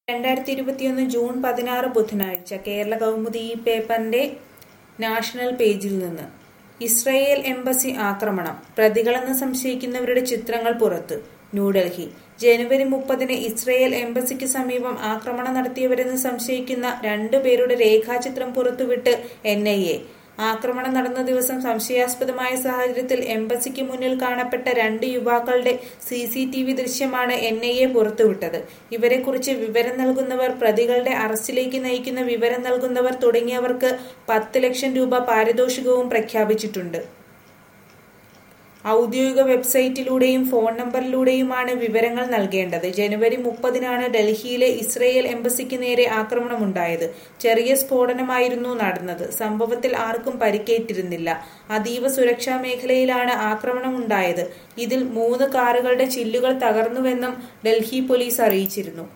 2021 June 16 ബുധനാഴ്ച കേരള കൗമുദി ഈ പേപ്പറിന്റെ നാഷണൽ പേജിൽ നിന്ന് ഇസ്രായേൽ എംബസി ആക്രമണം പ്രതികളെന്ന് സംശയിക്കുന്നവരുടെ ചിത്രങ്ങൾ പുറത്ത്. ന്യൂഡൽഹി ജനുവരി 30-ന് ഇസ്രായേൽ എംബസിക്ക് സമീപം ആക്രമണം നടത്തിയവരെന്ന് സംശയിക്കുന്ന 2 പേരുടെ രേഖാചിത്രം പുറത്തുവിട്ട് NIA. ആക്രമണം നടന്ന ദിവസം സംശയാസ്പദമായ സാഹചര്യത്തിൽ എംബസിക്ക് മുന്നിൽ കാണപ്പെട്ട 2 യുവാക്കളുടെ CCTV ദൃശ്യമാണ് NIA പുറത്തുവിട്ടത്. ഇവരെക്കുറിച്ച് വിവരം നൽകുന്നവർ, പ്രതികളുടെ അറസ്റ്റിലേക്ക് നയിക്കുന്ന വിവരം നൽകുന്നവർ തുടങ്ങിയവർക്ക് 10 ലക്ഷം രൂപ പാരിതോഷികവും പ്രഖ്യാപിച്ചിട്ടുണ്ട്. ഔദ്യോഗിക വെബ്സൈറ്റിലൂടെയും ഫോൺ നമ്പറിലൂടെയുമാണ് വിവരങ്ങൾ നൽകേണ്ടത്. ജനുവരി 30-നാണ് ഡൽഹിയിലെ ഇസ്രായേൽ എംബസിക്ക് നേരെ ആക്രമണമുണ്ടായത്. ചെറിയ സ്ഫോടനമായിരുന്നു നടന്നത്. സംഭവത്തിൽ ആർക്കും പരിക്കേറ്റിരുന്നില്ല. അതീവ സുരക്ഷാ മേഖലയിലാണ് ആക്രമണമുണ്ടായത്. ഇതിൽ 3 കാറുകളുടെ ചില്ലുകൾ തകർന്നുവെന്നും ഡൽഹി പോലീസ് അറിയിച്ചിരുന്നു.